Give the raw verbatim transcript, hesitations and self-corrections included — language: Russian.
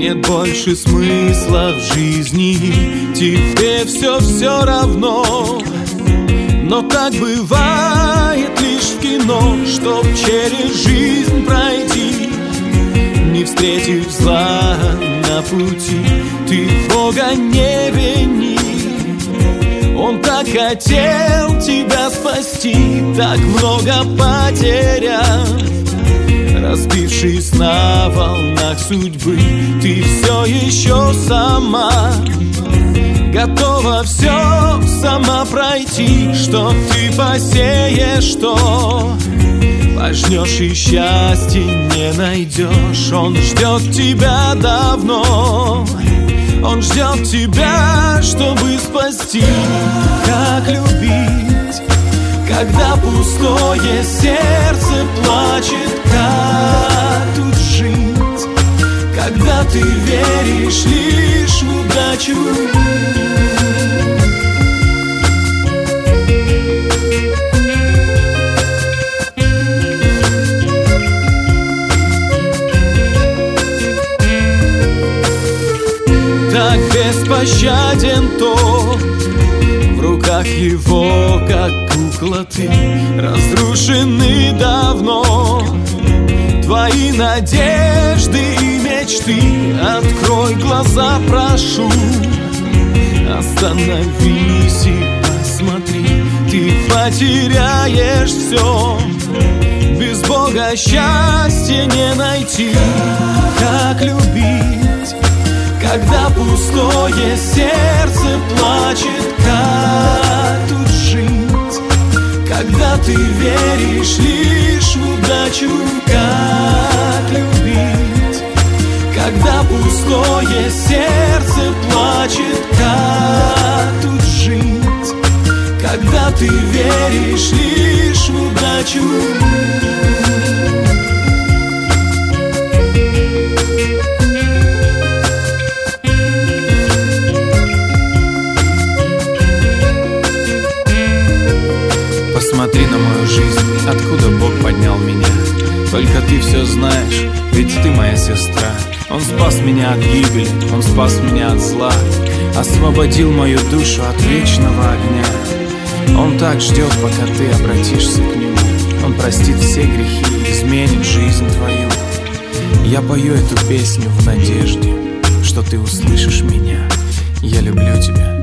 нет больше смысла в жизни, тебе все все равно. Но так бывает лишь в кино, чтоб через жизнь пройти, не встретив зла на пути, ты Бога не вини. Он так хотел тебя спасти, так много потерял. Разбившись на волнах судьбы, ты все еще сама готова все сама пройти. Что ты посеешь, что пожнешь, и счастья не найдешь. Он ждет тебя давно, он ждет тебя, чтобы спасти. Как любить, когда пустое сердце плачет? Как тут жить, когда ты веришь лишь в удачу? Так беспощаден тот, в руках его, как кукла ты, разрушены давно твои надежды и мечты. Открой глаза, прошу, остановись и посмотри. Ты потеряешь все, без Бога счастья не найти. Как любить, когда пустое сердце плачет? Как тут жить, когда ты веришь лишь в удачу? Как любить, когда пустое сердце плачет? Как тут жить, когда ты веришь лишь в удачу? Посмотри на мою жизнь, откуда Бог поднял меня. Только ты все знаешь, ведь ты моя сестра. Он спас меня от гибели, Он спас меня от зла, освободил мою душу от вечного огня. Он так ждет, пока ты обратишься к Нему. Он простит все грехи и изменит жизнь твою. Я пою эту песню в надежде, что ты услышишь меня. Я люблю тебя.